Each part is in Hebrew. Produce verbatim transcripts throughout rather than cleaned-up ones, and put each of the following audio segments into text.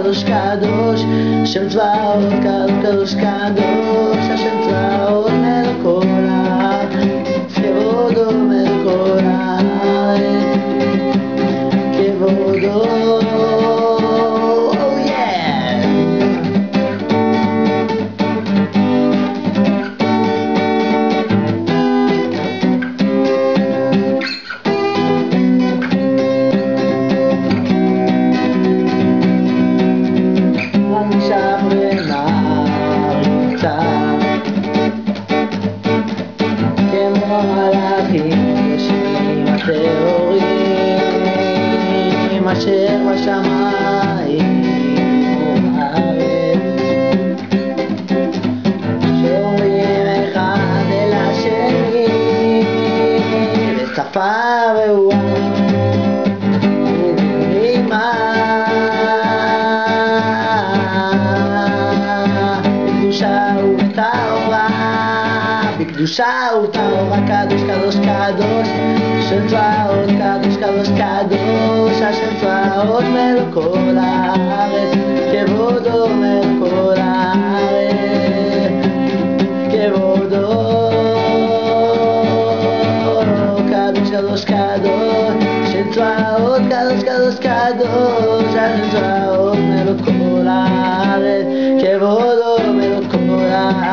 קדוש קדוש, השם צבאות, קדוש קדוש קדוש, השם צבאות מלך כל הארץ, כבודו מלך כל הארץ, כבודו. הטהורים אשר בשמיים ובארץ, שאומרים אחד אל השני בשפה ברורה וברימה, בקדושה ובטהרה, בקדושה ובטהרה, קדוש קדוש קדוש, השם צבאות, קדוש קדוש קדוש, השם צבאות מלך כל הארץ, כבודו מלך כל הארץ, כבודו. קדוש קדוש קדוש, השם צבאות, קדוש קדוש קדוש, השם צבאות מלך כל הארץ, כבודו מלך כל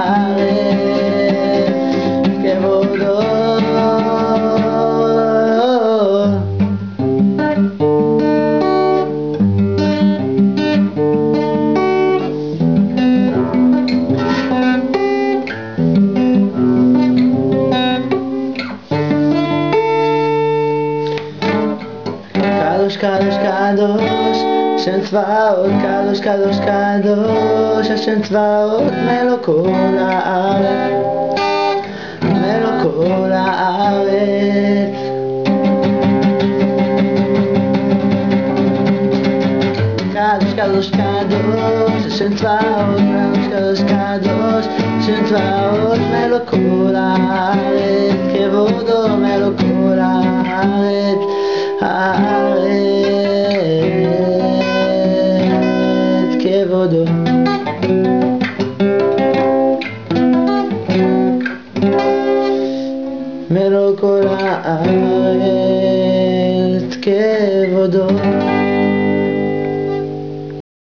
הארץ, כבודו. קדוש קדוש קדוש, השם צבאות, קדוש קדוש קדוש, השם צבאות מלך כל הארץ, מלך כל הארץ. קדוש קדוש קדוש, השם צבאות, קדוש קדוש קדוש, השם צבאות מלך כל הארץ, כבודו מלך כל הארץ, הארץ, כבודו. מלך כל הארץ.